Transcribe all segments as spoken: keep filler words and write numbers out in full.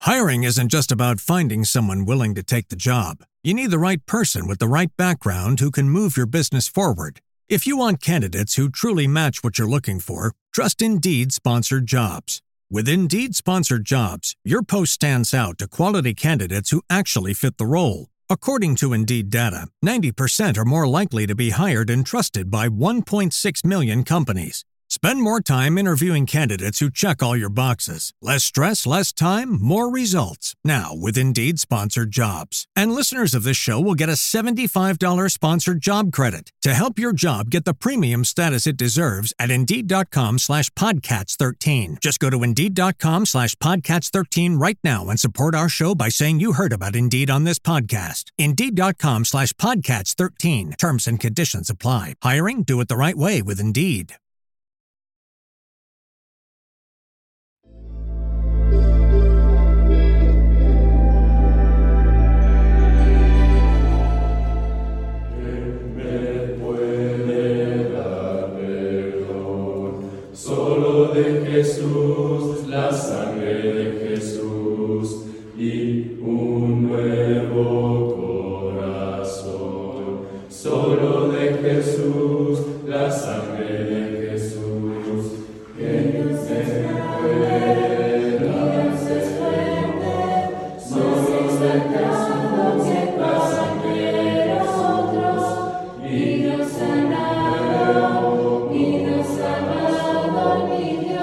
Hiring isn't just about finding someone willing to take the job. You need the right person with the right background who can move your business forward. If you want candidates who truly match what you're looking for, trust Indeed Sponsored Jobs. With Indeed Sponsored Jobs, your post stands out to quality candidates who actually fit the role. According to Indeed data, ninety percent are more likely to be hired and trusted by one point six million companies. Spend more time interviewing candidates who check all your boxes. Less stress, less time, more results. Now with Indeed Sponsored Jobs. And listeners of this show will get a seventy-five dollars sponsored job credit to help your job get the premium status it deserves at Indeed.com slash Podcats 13. Just go to Indeed.com slash Podcats 13 right now and support our show by saying you heard about Indeed on this podcast. Indeed.com slash Podcats 13. Terms and conditions apply. Hiring? Do it the right way with Indeed. Jesús, la sangre de Jesús y un nuevo corazón. Solo de Jesús, la sangre de Jesús, que no se pueda desprender. Solo de Jesús, la sangre de nosotros y nos sanará y nos salvará mi Dios.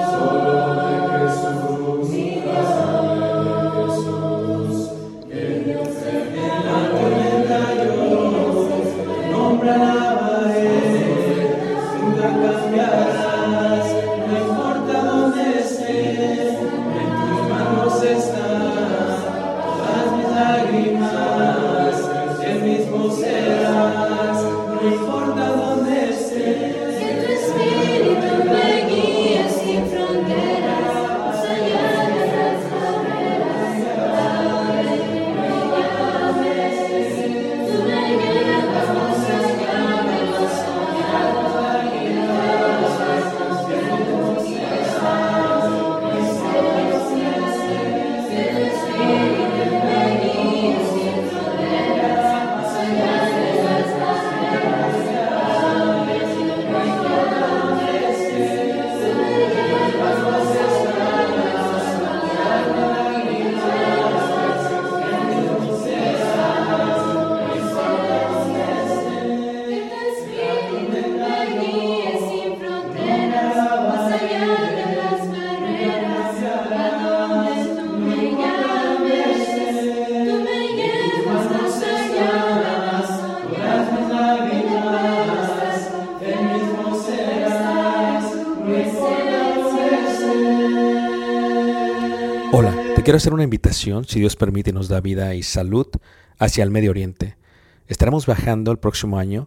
Hola, te quiero hacer una invitación, si Dios permite y nos da vida y salud, hacia el Medio Oriente. Estaremos viajando el próximo año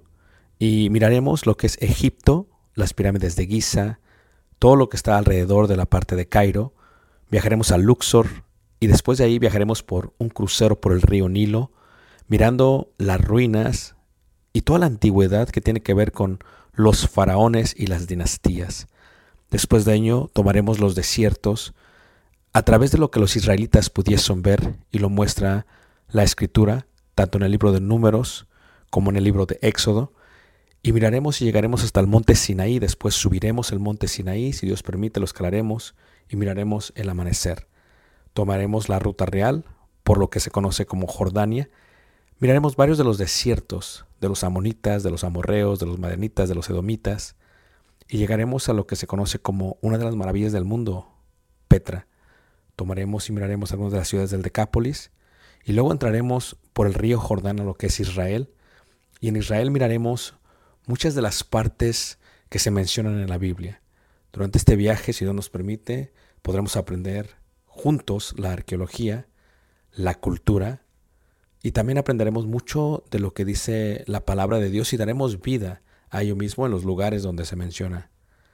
y miraremos lo que es Egipto, las pirámides de Giza, todo lo que está alrededor de la parte de Cairo. Viajaremos a Luxor y después de ahí viajaremos por un crucero por el río Nilo, mirando las ruinas y toda la antigüedad que tiene que ver con los faraones y las dinastías. Después de ello tomaremos los desiertos a través de lo que los israelitas pudiesen ver, y lo muestra la Escritura, tanto en el libro de Números como en el libro de Éxodo, y miraremos y llegaremos hasta el monte Sinaí. Después subiremos el monte Sinaí, si Dios permite lo escalaremos y miraremos el amanecer. Tomaremos la ruta real, por lo que se conoce como Jordania. Miraremos varios de los desiertos, de los amonitas, de los amorreos, de los madianitas, de los edomitas, y llegaremos a lo que se conoce como una de las maravillas del mundo, Petra. Tomaremos y miraremos algunas de las ciudades del Decápolis y luego entraremos por el río Jordán a lo que es Israel, y en Israel miraremos muchas de las partes que se mencionan en la Biblia. Durante este viaje, si Dios nos permite, podremos aprender juntos la arqueología, la cultura, y también aprenderemos mucho de lo que dice la palabra de Dios y daremos vida a ello mismo en los lugares donde se menciona.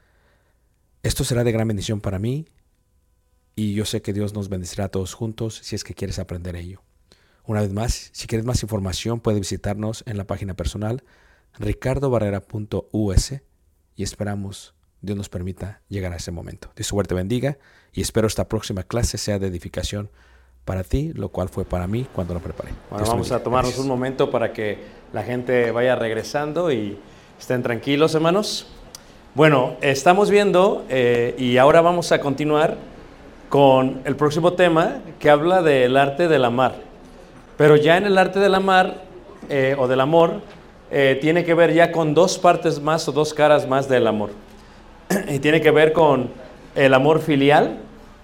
Esto será de gran bendición para mí, y yo sé que Dios nos bendecirá a todos juntos si es que quieres aprender ello. Una vez más, si quieres más información, puedes visitarnos en la página personal ricardo barrera punto u s y esperamos Dios nos permita llegar a ese momento. Dios suerte bendiga y espero esta próxima clase sea de edificación para ti, lo cual fue para mí cuando lo preparé. Bueno, Dios vamos bendiga. a tomarnos Gracias. un momento para que la gente vaya regresando y estén tranquilos, hermanos. Bueno, estamos viendo eh, y ahora vamos a continuar con el próximo tema que habla del arte del amar. Pero ya en el arte del amar eh, o del amor eh, tiene que ver ya con dos partes más o dos caras más del amor. Y tiene que ver con el amor filial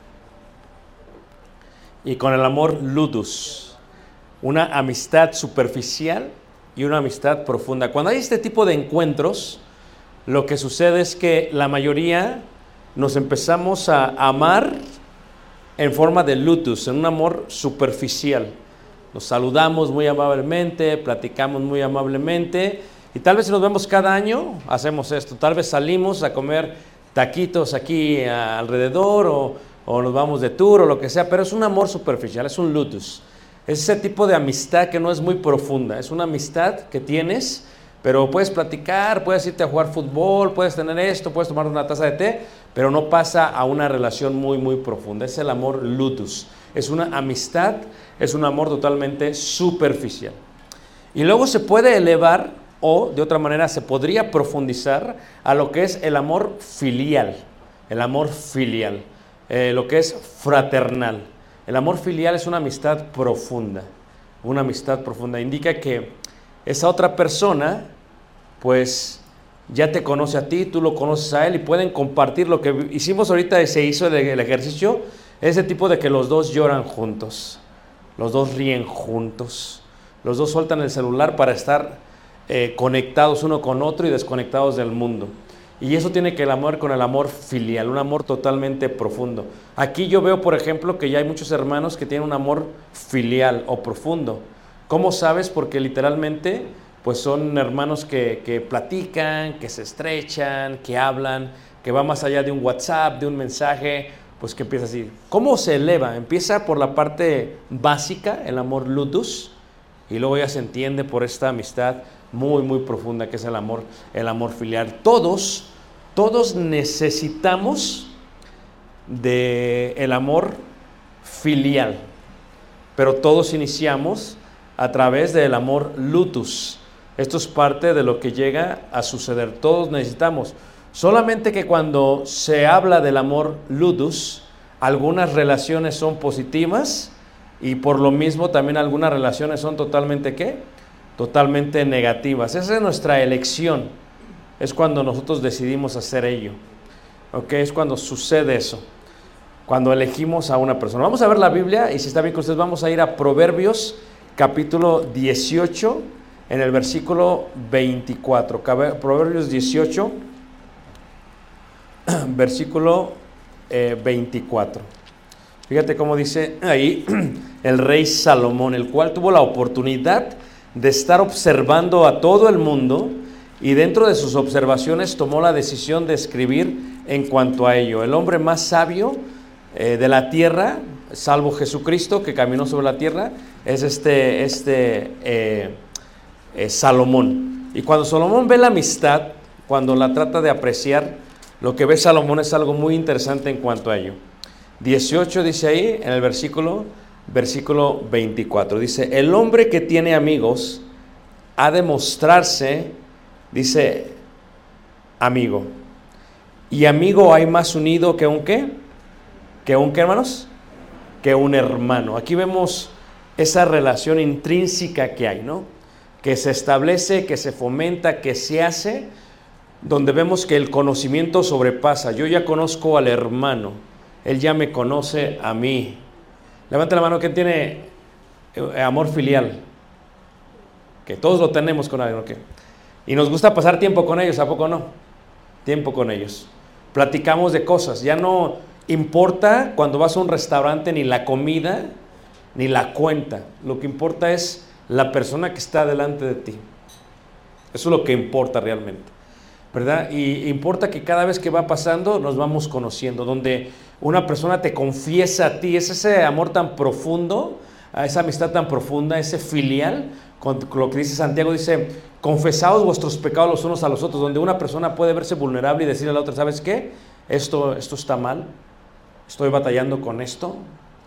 y con el amor ludus, una amistad superficial y una amistad profunda. Cuando hay este tipo de encuentros, lo que sucede es que la mayoría nos empezamos a amar en forma de ludus, en un amor superficial. Nos saludamos muy amablemente, platicamos muy amablemente, y tal vez si nos vemos cada año, hacemos esto. Tal vez salimos a comer taquitos aquí alrededor, o, o nos vamos de tour, o lo que sea, pero es un amor superficial, es un ludus. Es ese tipo de amistad que no es muy profunda, es una amistad que tienes, pero puedes platicar, puedes irte a jugar fútbol, puedes tener esto, puedes tomar una taza de té, pero no pasa a una relación muy, muy profunda. Es el amor ludus, es una amistad, es un amor totalmente superficial. Y luego se puede elevar, o de otra manera se podría profundizar a lo que es el amor filial, el amor filial, eh, lo que es fraternal. El amor filial es una amistad profunda, una amistad profunda. Indica que esa otra persona, pues, ya te conoce a ti, tú lo conoces a él y pueden compartir lo que hicimos ahorita, se hizo el, el ejercicio, ese tipo de que los dos lloran juntos, los dos ríen juntos, los dos sueltan el celular para estar eh, conectados uno con otro y desconectados del mundo. Y eso tiene que el amor con el amor filial, un amor totalmente profundo. Aquí yo veo, por ejemplo, que ya hay muchos hermanos que tienen un amor filial o profundo. ¿Cómo sabes? Porque literalmente pues son hermanos que, que platican, que se estrechan, que hablan, que va más allá de un WhatsApp, de un mensaje, pues que empieza así. ¿Cómo se eleva? Empieza por la parte básica, el amor ludus, y luego ya se entiende por esta amistad muy, muy profunda que es el amor, el amor filial. Todos, todos necesitamos del amor filial, pero todos iniciamos a través del amor ludus. Esto es parte de lo que llega a suceder. Todos necesitamos. Solamente que cuando se habla del amor ludus, algunas relaciones son positivas y por lo mismo también algunas relaciones son totalmente ¿qué? Totalmente negativas. Esa es nuestra elección. Es cuando nosotros decidimos hacer ello. ¿Ok? Es cuando sucede eso. Cuando elegimos a una persona. Vamos a ver la Biblia y si está bien con ustedes vamos a ir a Proverbios capítulo dieciocho en el versículo veinticuatro. Proverbios dieciocho, versículo eh, veinticuatro. Fíjate cómo dice ahí el rey Salomón, el cual tuvo la oportunidad de estar observando a todo el mundo y dentro de sus observaciones tomó la decisión de escribir en cuanto a ello. El hombre más sabio eh, de la tierra, salvo Jesucristo que caminó sobre la tierra, es este, este eh, eh, Salomón. Y cuando Salomón ve la amistad, cuando la trata de apreciar, lo que ve Salomón es algo muy interesante en cuanto a ello. dieciocho dice ahí, en el versículo, versículo veinticuatro, dice, el hombre que tiene amigos ha de mostrarse, dice, amigo. Y amigo hay más unido que un ¿qué? ¿Que un qué, hermanos? Que un hermano. Aquí vemos esa relación intrínseca que hay, ¿no? Que se establece, que se fomenta, que se hace, donde vemos que el conocimiento sobrepasa. Yo ya conozco al hermano, él ya me conoce a mí. Levante la mano, ¿quién tiene amor filial? Que todos lo tenemos con alguien, ¿ok? Y nos gusta pasar tiempo con ellos, ¿a poco no? Tiempo con ellos. Platicamos de cosas, ya no importa cuando vas a un restaurante ni la comida, ni la cuenta. Lo que importa es la persona que está delante de ti. Eso es lo que importa realmente, ¿verdad? Y importa que cada vez que va pasando nos vamos conociendo, donde una persona te confiesa a ti, es ese amor tan profundo, esa amistad tan profunda, ese filial, con lo que dice Santiago, dice, confesaos vuestros pecados los unos a los otros, donde una persona puede verse vulnerable y decirle a la otra, ¿sabes qué? Esto, esto está mal, estoy batallando con esto,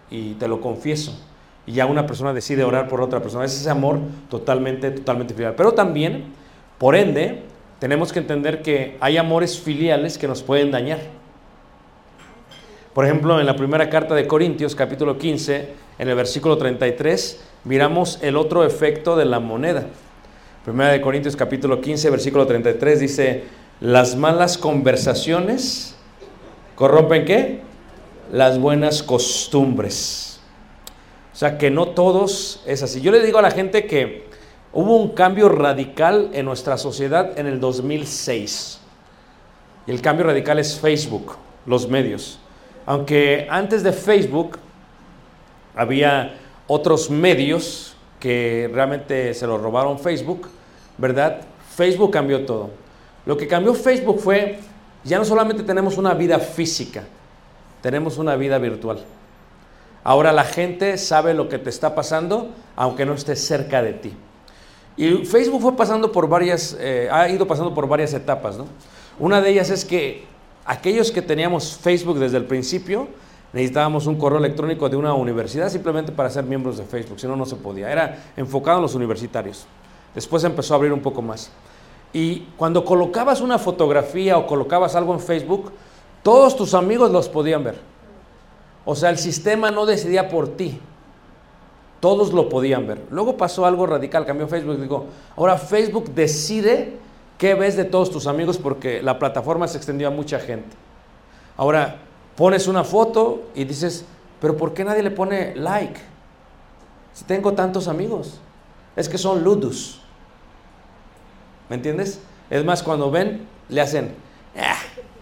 y te lo confieso. Y ya una persona decide orar por otra persona. Ese es amor totalmente, totalmente filial. Pero también, por ende, tenemos que entender que hay amores filiales que nos pueden dañar. Por ejemplo, en la primera carta de Corintios, capítulo quince, en el versículo treinta y tres, miramos el otro efecto de la moneda. Primera de Corintios, capítulo quince, versículo treinta y tres, dice: las malas conversaciones corrompen ¿qué? Las buenas costumbres. O sea, que no todos es así. Yo le digo a la gente que hubo un cambio radical en nuestra sociedad en el dos mil seis. Y el cambio radical es Facebook, los medios. Aunque antes de Facebook había otros medios que realmente se los robaron Facebook, ¿verdad? Facebook cambió todo. Lo que cambió Facebook fue, ya no solamente tenemos una vida física, tenemos una vida virtual. Ahora la gente sabe lo que te está pasando, aunque no esté cerca de ti. Y Facebook fue pasando por varias, eh, ha ido pasando por varias etapas, ¿no? Una de ellas es que aquellos que teníamos Facebook desde el principio, necesitábamos un correo electrónico de una universidad simplemente para ser miembros de Facebook, si no, no se podía. Era enfocado en los universitarios. Después empezó a abrir un poco más. Y cuando colocabas una fotografía o colocabas algo en Facebook, todos tus amigos los podían ver. O sea, el sistema no decidía por ti. Todos lo podían ver. Luego pasó algo radical, cambió Facebook. Digo, ahora Facebook decide qué ves de todos tus amigos porque la plataforma se extendió a mucha gente. Ahora, pones una foto y dices, pero ¿por qué nadie le pone like? Si tengo tantos amigos. Es que son ludus. ¿Me entiendes? Es más, cuando ven, le hacen... ¡ah!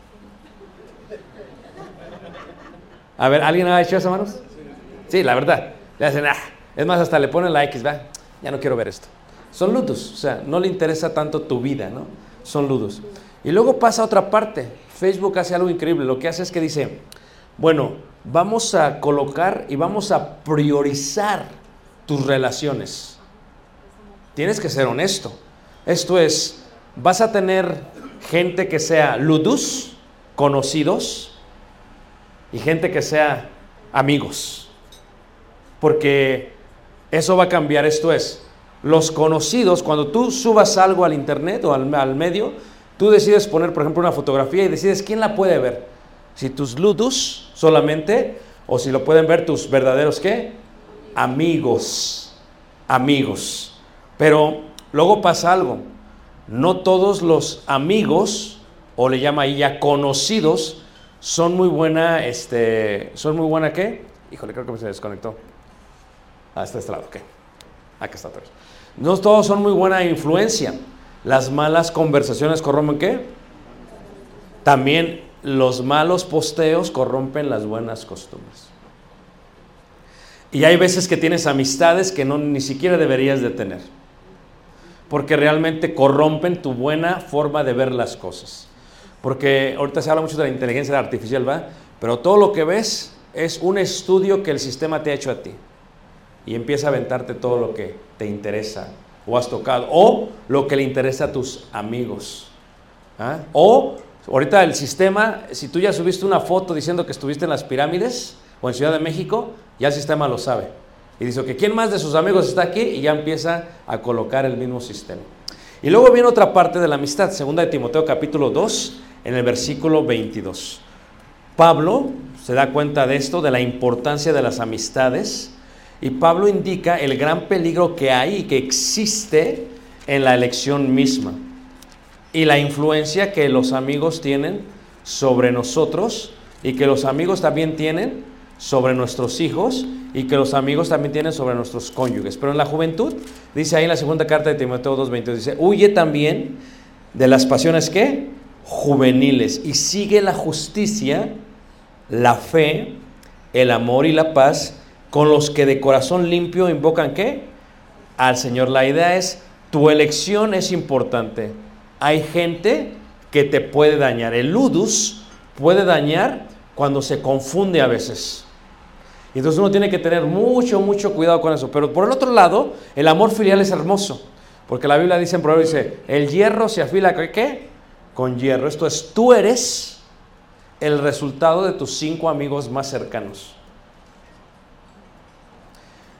A ver, ¿alguien ha hecho eso, hermanos? Sí, la verdad. Le hacen... ¡ah! Es más, hasta le ponen like y va, ya no quiero ver esto. Son ludus, o sea, no le interesa tanto tu vida, ¿no? Son ludus. Y luego pasa otra parte. Facebook hace algo increíble. Lo que hace es que dice, bueno, vamos a colocar y vamos a priorizar tus relaciones. Tienes que ser honesto. Esto es, vas a tener gente que sea ludus, conocidos, y gente que sea amigos. Porque eso va a cambiar. Esto es, los conocidos, cuando tú subas algo al internet o al, al medio, tú decides poner, por ejemplo, una fotografía y decides quién la puede ver. Si tus ludus solamente, o si lo pueden ver tus verdaderos, ¿qué? Amigos. Amigos. Pero luego pasa algo. No todos los amigos, o le llama ahí ya conocidos, son muy buena, este, son muy buena, ¿qué? Híjole, creo que me se desconectó. Ah, está este lado, ok. Acá está otra vez. No todos son muy buena influencia. Las malas conversaciones corrompen ¿qué? También los malos posteos corrompen las buenas costumbres. Y hay veces que tienes amistades que no, ni siquiera deberías de tener. Porque realmente corrompen tu buena forma de ver las cosas. Porque ahorita se habla mucho de la inteligencia artificial, ¿verdad? Pero todo lo que ves es un estudio que el sistema te ha hecho a ti. Y empieza a aventarte todo lo que te interesa o has tocado, o lo que le interesa a tus amigos. ¿Ah? O ahorita el sistema, si tú ya subiste una foto diciendo que estuviste en las pirámides o en Ciudad de México, ya el sistema lo sabe. Y dice que ¿quién más de sus amigos está aquí? Y ya empieza a colocar el mismo sistema. Y luego viene otra parte de la amistad, segunda de Timoteo capítulo dos, en el versículo veintidós. Pablo se da cuenta de esto, de la importancia de las amistades. Y Pablo indica el gran peligro que hay y que existe en la elección misma y la influencia que los amigos tienen sobre nosotros y que los amigos también tienen sobre nuestros hijos y que los amigos también tienen sobre nuestros cónyuges. Pero en la juventud, dice ahí en la segunda carta de Timoteo dos veintidós, dice, huye también de las pasiones ¿qué? Juveniles y sigue la justicia, la fe, el amor y la paz, con los que de corazón limpio invocan ¿qué? Al Señor. La idea es, tu elección es importante. Hay gente que te puede dañar. El ludus puede dañar cuando se confunde a veces. Y entonces uno tiene que tener mucho, mucho cuidado con eso. Pero por el otro lado, el amor filial es hermoso. Porque la Biblia dice en Proverbios, dice, el hierro se afila ¿qué? Con hierro. Esto es, tú eres el resultado de tus cinco amigos más cercanos.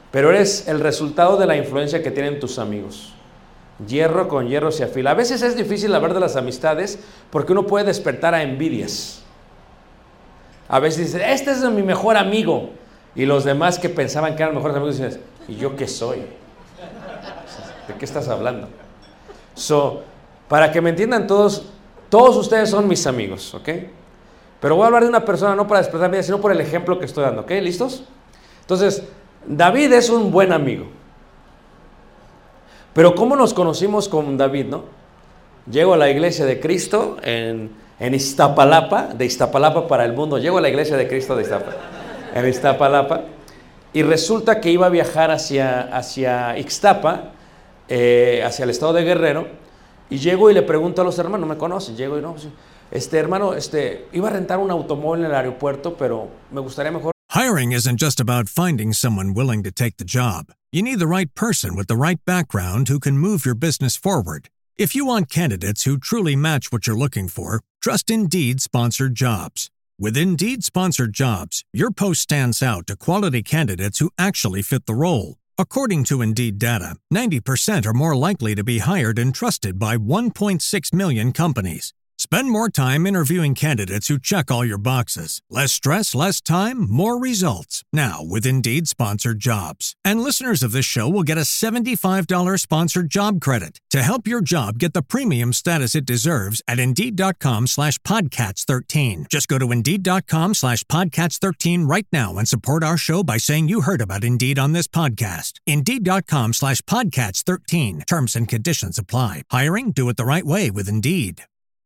pero eres el resultado de la influencia que tienen tus amigos. Hierro con hierro se afila. A veces es difícil hablar de las amistades porque uno puede despertar a envidias. A veces dice, este es mi mejor amigo. Y los demás que pensaban que eran mejores amigos dicen, ¿y yo qué soy? ¿De qué estás hablando? So, para que me entiendan todos, todos ustedes son mis amigos, ¿ok? Pero voy a hablar de una persona no para despertar envidia, sino por el ejemplo que estoy dando, ¿ok? ¿Listos? Entonces, David es un buen amigo. Pero ¿cómo nos conocimos con David, no? Llego a la iglesia de Cristo en, en Iztapalapa, de Iztapalapa para el mundo. Llego a la iglesia de Cristo de Iztapalapa, en Iztapalapa, y resulta que iba a viajar hacia, hacia Ixtapa, eh, hacia el estado de Guerrero, y llego y le pregunto a los hermanos, me conocen, llego y no, este hermano, este, iba a rentar un automóvil en el aeropuerto, pero me gustaría mejor. Hiring isn't just about finding someone willing to take the job. You need the right person with the right background who can move your business forward. If you want candidates who truly match what you're looking for, trust Indeed Sponsored Jobs. With Indeed Sponsored Jobs, your post stands out to quality candidates who actually fit the role. According to Indeed data, ninety percent are more likely to be hired and trusted by one point six million companies. Spend more time interviewing candidates who check all your boxes. Less stress, less time, more results. Now with Indeed Sponsored Jobs. And listeners of this show will get a seventy-five dollars sponsored job credit to help your job get the premium status it deserves at Indeed.com slash Podcats 13. Just go to Indeed.com slash Podcats 13 right now and support our show by saying you heard about Indeed on this podcast. Indeed.com slash Podcats 13. Terms and conditions apply. Hiring? Do it the right way with Indeed.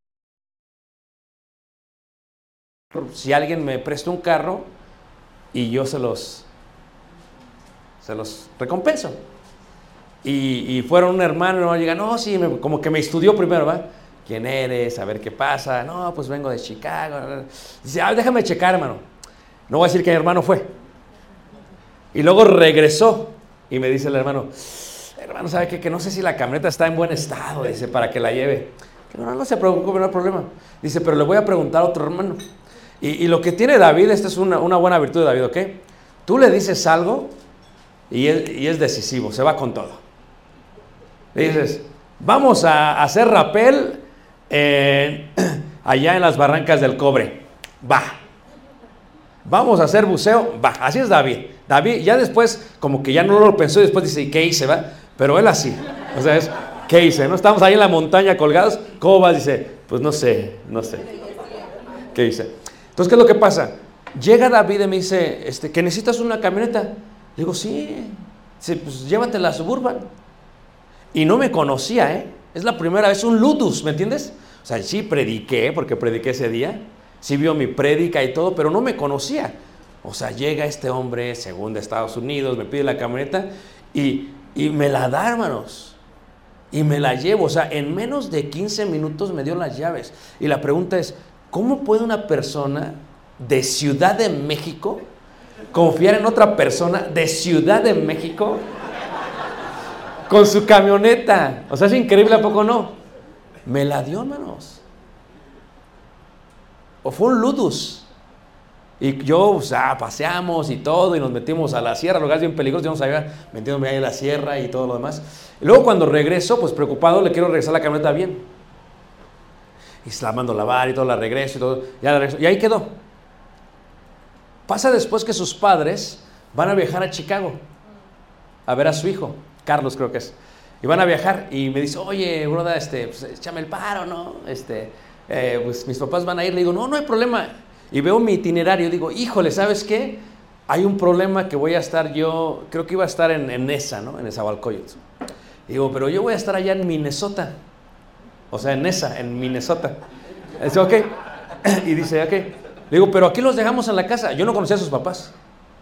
Si alguien me presta un carro y yo se los se los recompenso. Y, y fueron un hermano, no llega, no, sí, me, como que me estudió primero, ¿va? ¿Quién eres? A ver qué pasa. No, pues vengo de Chicago. Dice, ah, déjame checar, hermano. No voy a decir que mi hermano fue. Y luego regresó y me dice el hermano, hermano, ¿sabe qué? Que no sé si la camioneta está en buen estado, dice, para que la lleve. No, no, no se preocupe, no hay problema. Dice, pero le voy a preguntar a otro hermano. Y, y lo que tiene David, esta es una, una buena virtud de David, ¿ok? Tú le dices algo y es, y es decisivo, se va con todo. Le dices, vamos a hacer rapel eh, allá en las barrancas del Cobre. Va. Vamos a hacer buceo. Va. Así es David. David ya después, como que ya no lo pensó y después dice, ¿qué hice? Va? Pero él así. O sea, es, ¿qué hice? ¿No? Estamos ahí en la montaña colgados. ¿Cómo vas? Dice, pues no sé, no sé. ¿Qué hice? Entonces, ¿qué es lo que pasa? Llega David y me dice, este, ¿que necesitas una camioneta? Le digo, sí, sí, pues llévate la Suburban. Y no me conocía, ¿eh? Es la primera vez, un ludus, ¿me entiendes? O sea, sí prediqué, porque prediqué ese día, sí vio mi prédica y todo, pero no me conocía. O sea, llega este hombre, según de Estados Unidos, me pide la camioneta y, y me la da, hermanos. Y me la llevo, o sea, en menos de quince minutos me dio las llaves. Y la pregunta es, ¿cómo puede una persona de Ciudad de México confiar en otra persona de Ciudad de México con su camioneta? O sea, es increíble, ¿a poco no? Me la dio, hermanos. O fue un ludus. Y yo, o sea, paseamos y todo, y nos metimos a la sierra, lugares bien peligrosos, íbamos allá metiéndome ahí en la sierra y todo lo demás. Y luego cuando regreso, pues preocupado, le quiero regresar la camioneta bien. Y se la mando a lavar y todo, la regreso y todo, ya la regreso, y ahí quedó. Pasa después que sus padres van a viajar a Chicago a ver a su hijo, Carlos creo que es, y van a viajar y me dice, oye, broda, este, pues, échame el paro, ¿no? Este, eh, pues mis papás van a ir, le digo, no, no hay problema, y veo mi itinerario, digo, híjole, ¿sabes qué? Hay un problema que voy a estar yo, creo que iba a estar en, en Nesa, ¿no? En Nezahualcóyotl. Digo, pero yo voy a estar allá en Minnesota. O sea, en esa, en Minnesota. Dice, ok. Y dice, ok. Le digo, pero aquí los dejamos en la casa. Yo no conocía a sus papás.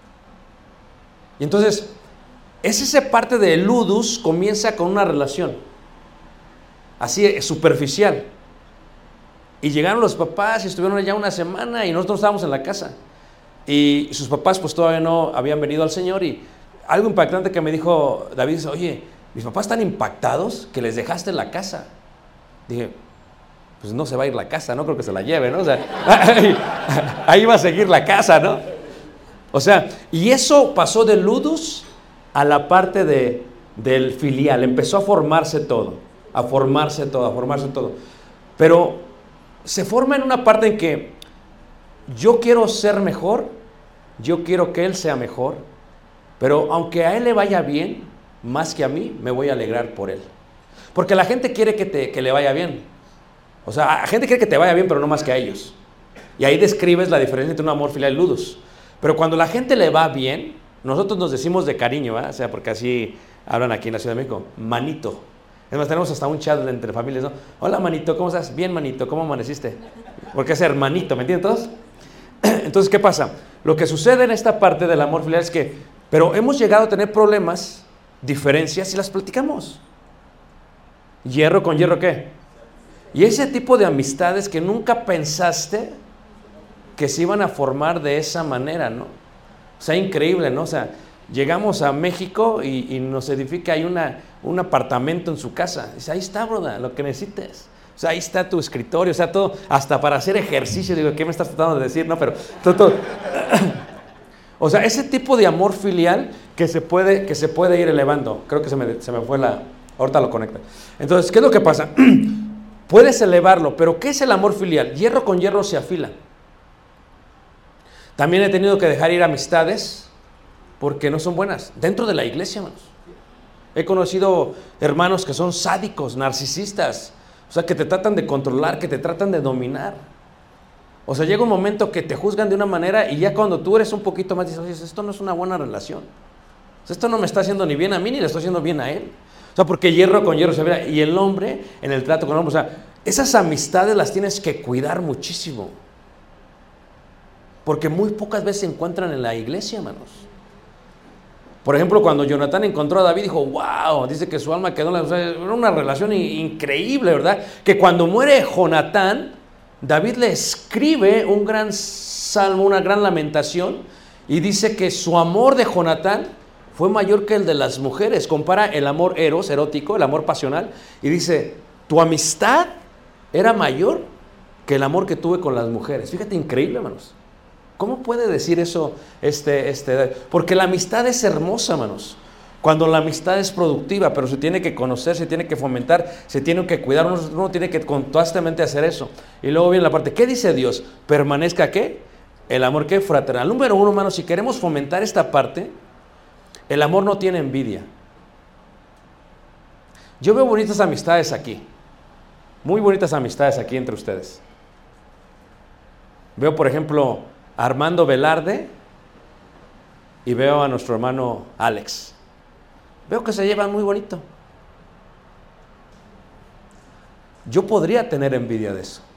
Y entonces, es esa parte de ludus comienza con una relación. Así, superficial. Y llegaron los papás y estuvieron allá una semana y nosotros estábamos en la casa. Y sus papás pues todavía no habían venido al Señor. Y algo impactante que me dijo David, dice, oye, mis papás están impactados que les dejaste en la casa. Dije, pues no se va a ir la casa, no creo que se la lleve, ¿no? O sea, ahí, ahí va a seguir la casa, ¿no? O sea, y eso pasó de ludus a la parte de, del filial, empezó a formarse todo, a formarse todo, a formarse todo. Pero se forma en una parte en que yo quiero ser mejor, yo quiero que él sea mejor, pero aunque a él le vaya bien, más que a mí, me voy a alegrar por él. Porque la gente quiere que, te, que le vaya bien. O sea, la gente quiere que te vaya bien, pero no más que a ellos. Y ahí describes la diferencia entre un amor filial y ludus. Pero cuando la gente le va bien, nosotros nos decimos de cariño, ¿eh? O sea, porque así hablan aquí en la Ciudad de México, manito. Es más, tenemos hasta un chat entre familias, ¿no? Hola, manito, ¿cómo estás? Bien, manito, ¿cómo amaneciste? Porque es hermanito, ¿me entienden todos? Entonces, ¿qué pasa? Lo que sucede en esta parte del amor filial es que, pero hemos llegado a tener problemas, diferencias, y las platicamos. ¿Hierro con hierro qué? Y ese tipo de amistades que nunca pensaste que se iban a formar de esa manera, ¿no? O sea, increíble, ¿no? O sea, llegamos a México y, y nos edifica ahí una, un apartamento en su casa. Dice, ahí está, broda, lo que necesites. O sea, ahí está tu escritorio, o sea, todo, hasta para hacer ejercicio. Digo, ¿qué me estás tratando de decir? No, pero todo, todo. O sea, ese tipo de amor filial que se puede, que se puede ir elevando. Creo que se me, se me fue la... Ahorita lo conecta. Entonces, ¿qué es lo que pasa? Puedes elevarlo, pero ¿qué es el amor filial? Hierro con hierro se afila. También he tenido que dejar ir amistades porque no son buenas. Dentro de la iglesia, hermanos. He conocido hermanos que son sádicos, narcisistas. O sea, que te tratan de controlar, que te tratan de dominar. O sea, llega un momento que te juzgan de una manera y ya cuando tú eres un poquito más dices, oye, esto no es una buena relación. O sea, esto no me está haciendo ni bien a mí ni le estoy haciendo bien a él. O sea, porque hierro con hierro se afila. Y el hombre en el trato con el hombre, o sea, esas amistades las tienes que cuidar muchísimo. Porque muy pocas veces se encuentran en la iglesia, hermanos. Por ejemplo, cuando Jonatán encontró a David, dijo, wow, dice que su alma quedó en la... O sea, era una relación increíble, ¿verdad? Que cuando muere Jonatán, David le escribe un gran salmo, una gran lamentación, y dice que su amor de Jonatán fue mayor que el de las mujeres. Compara el amor eros, erótico, el amor pasional, y dice, tu amistad era mayor que el amor que tuve con las mujeres. Fíjate, increíble, hermanos. ¿Cómo puede decir eso este, este? Porque la amistad es hermosa, hermanos. Cuando la amistad es productiva, pero se tiene que conocer, se tiene que fomentar, se tiene que cuidar, uno, uno tiene que constantemente hacer eso. Y luego viene la parte, ¿qué dice Dios? ¿Permanezca qué? El amor ¿qué? Fraternal. Número uno, hermanos, si queremos fomentar esta parte, el amor no tiene envidia. Yo veo bonitas amistades aquí. Muy bonitas amistades aquí entre ustedes. Veo, por ejemplo, a Armando Velarde y veo a nuestro hermano Alex. Veo que se llevan muy bonito. Yo podría tener envidia de eso.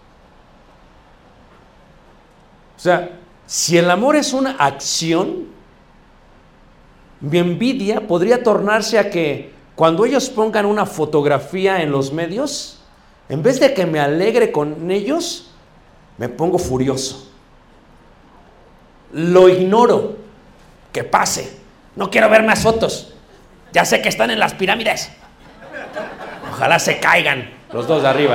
O sea, si el amor es una acción, mi envidia podría tornarse a que cuando ellos pongan una fotografía en los medios, en vez de que me alegre con ellos, me pongo furioso. Lo ignoro. Que pase. No quiero ver más fotos. Ya sé que están en las pirámides. Ojalá se caigan los dos de arriba.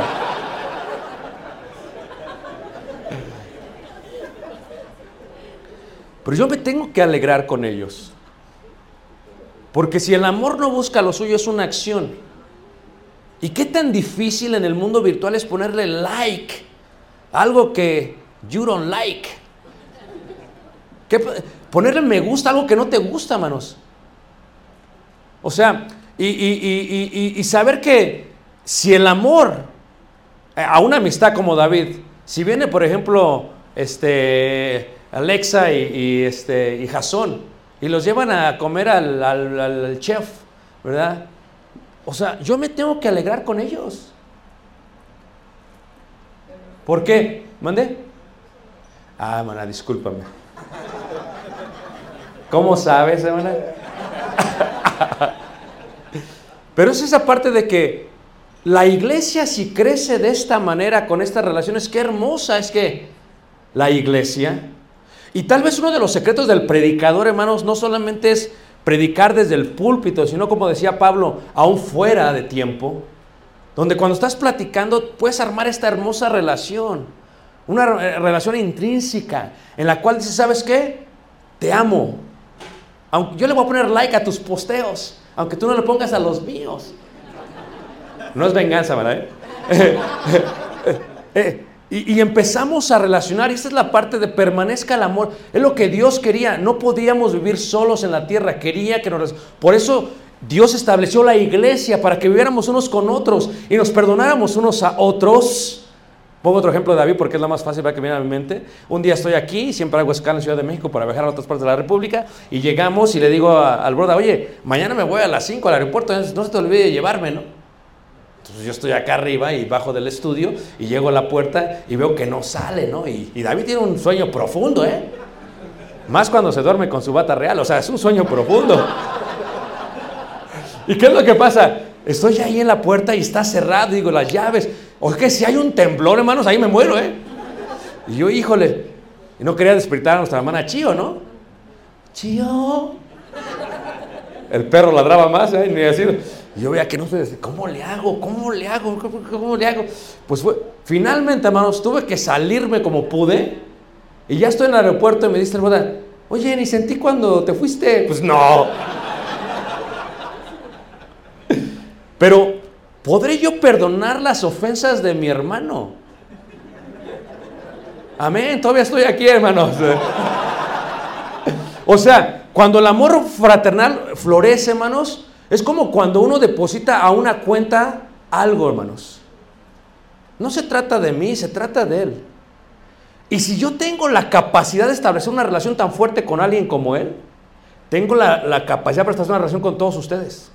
Pero yo me tengo que alegrar con ellos. Porque si el amor no busca lo suyo, es una acción. ¿Y qué tan difícil en el mundo virtual es ponerle like? Algo que you don't like. ¿Qué? Ponerle me gusta a algo que no te gusta, hermanos. O sea, y, y, y, y, y saber que si el amor a una amistad como David, si viene, por ejemplo, este, Alexa y, y, este, y Jasón, y los llevan a comer al, al, al chef, ¿verdad? O sea, yo me tengo que alegrar con ellos. ¿Por qué? ¿Mandé? Ah, hermana, discúlpame. ¿Cómo sabes, hermana? Pero es esa parte de que la iglesia, si crece de esta manera, con estas relaciones, qué hermosa es que la iglesia. Y tal vez uno de los secretos del predicador, hermanos, no solamente es predicar desde el púlpito, sino, como decía Pablo, aún fuera de tiempo, donde cuando estás platicando puedes armar esta hermosa relación, una relación intrínseca, en la cual dices, ¿sabes qué? Te amo. Aunque yo le voy a poner like a tus posteos, aunque tú no le pongas a los míos. No es venganza, ¿verdad? Eh, eh, eh, y, y empezamos a relacionar, y esta es la parte de permanezca el amor. Es lo que Dios quería. No podíamos vivir solos en la tierra. Quería que nos... Por eso Dios estableció la iglesia, para que viviéramos unos con otros y nos perdonáramos unos a otros. Pongo otro ejemplo de David porque es la más fácil para que viene a mi mente. Un día estoy aquí, siempre hago escala en Ciudad de México para viajar a otras partes de la República, y llegamos y le digo a, al brother, oye, mañana me voy a las cinco al aeropuerto, no se te olvide de llevarme, ¿no? Entonces yo estoy acá arriba y bajo del estudio y llego a la puerta y veo que no sale, ¿no? Y, y David tiene un sueño profundo, ¿eh? Más cuando se duerme con su bata real, o sea, es un sueño profundo. ¿Y qué es lo que pasa? Estoy ahí en la puerta y está cerrado, digo, las llaves. O que si hay un temblor, hermanos, ahí me muero, ¿eh? Y yo, híjole, y no quería despertar a nuestra hermana Chío, ¿no? Chío. El perro ladraba más, ¿eh? Ni decir. Y yo veía que no sé, ¿cómo le hago? ¿Cómo le hago? ¿Cómo, cómo le hago? Pues fue, finalmente, hermanos, tuve que salirme como pude. Y ya estoy en el aeropuerto y me dice el brother, oye, ni sentí cuando te fuiste. Pues no. Pero, ¿podré yo perdonar las ofensas de mi hermano? Amén, todavía estoy aquí, hermanos. O sea, cuando el amor fraternal florece, hermanos, es como cuando uno deposita a una cuenta algo, hermanos. No se trata de mí, se trata de él. Y si yo tengo la capacidad de establecer una relación tan fuerte con alguien como él, tengo la, la capacidad para establecer una relación con todos ustedes.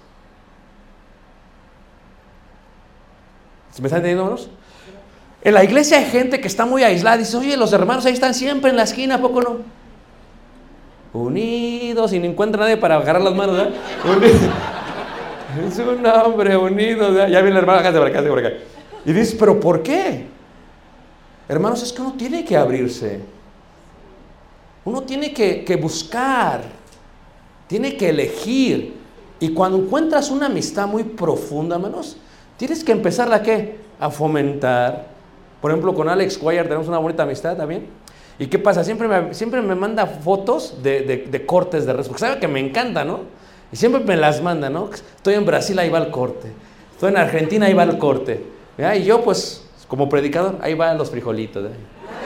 ¿Me están entendiendo, hermanos? En la iglesia hay gente que está muy aislada. Dice, oye, los hermanos ahí están siempre en la esquina, ¿a poco no? Unidos y no encuentra nadie para agarrar las manos, ¿verdad? Es un hombre unido, ¿verdad? Ya viene el hermano, hágase por acá, hágase por acá. Y dices, ¿pero por qué? Hermanos, es que uno tiene que abrirse. Uno tiene que, que buscar. Tiene que elegir. Y cuando encuentras una amistad muy profunda, hermanos, tienes que empezarla ¿a qué? A fomentar. Por ejemplo, con Alex Guayar tenemos una bonita amistad también. ¿Y qué pasa? Siempre me, siempre me manda fotos de, de, de cortes de res, porque sabe que me encanta, ¿no? Y siempre me las manda, ¿no? Estoy en Brasil, ahí va el corte. Estoy en Argentina, ahí va el corte. ¿Ya? Y yo, pues, como predicador, ahí van los frijolitos. ¿eh?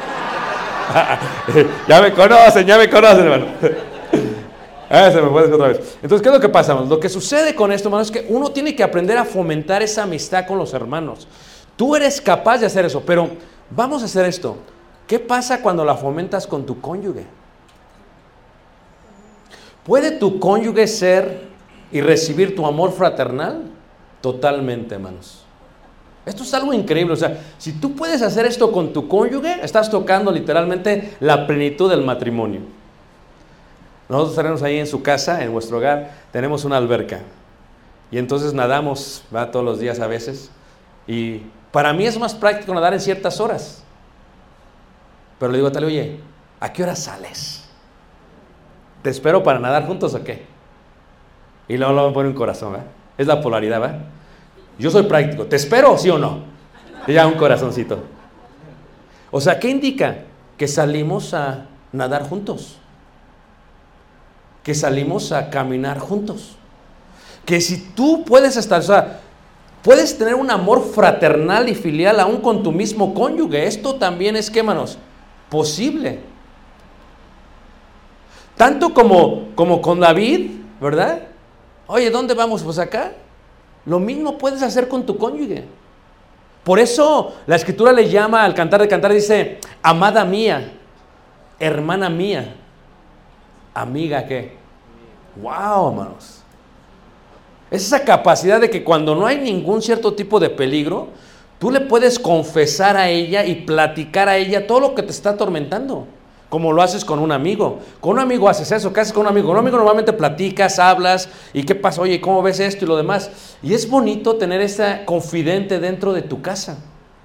Ya me conocen, ya me conocen, hermano. Ah, se me fue otra vez. Entonces, ¿qué es lo que pasa? Lo que sucede con esto, hermanos, es que uno tiene que aprender a fomentar esa amistad con los hermanos. Tú eres capaz de hacer eso, pero vamos a hacer esto. ¿Qué pasa cuando la fomentas con tu cónyuge? ¿Puede tu cónyuge ser y recibir tu amor fraternal? Totalmente, hermanos. Esto es algo increíble. O sea, si tú puedes hacer esto con tu cónyuge, estás tocando literalmente la plenitud del matrimonio. Nosotros tenemos ahí en su casa, en vuestro hogar, tenemos una alberca. Y entonces nadamos, va todos los días a veces. Y para mí es más práctico nadar en ciertas horas. Pero le digo a Tali, oye, ¿a qué hora sales? ¿Te espero para nadar juntos o qué? Y luego, luego me pone un corazón, ¿verdad? Es la polaridad, ¿verdad? Yo soy práctico, ¿te espero sí o no? Y ya un corazoncito. O sea, ¿qué indica? Que salimos a nadar juntos. Que salimos a caminar juntos. Que si tú puedes estar, o sea, puedes tener un amor fraternal y filial aún con tu mismo cónyuge. Esto también es, ¿qué, hermanos? Posible. Tanto como, como con David, ¿verdad? Oye, ¿dónde vamos? Pues acá. Lo mismo puedes hacer con tu cónyuge. Por eso la Escritura le llama al Cantar de Cantar, dice, amada mía, hermana mía, amiga, ¿qué? ¡Wow, hermanos! Es esa capacidad de que cuando no hay ningún cierto tipo de peligro, tú le puedes confesar a ella y platicar a ella todo lo que te está atormentando, como lo haces con un amigo. Con un amigo haces eso. ¿Qué haces con un amigo? Con un amigo normalmente platicas, hablas, y ¿qué pasa? Oye, ¿cómo ves esto y lo demás? Y es bonito tener esa confidente dentro de tu casa.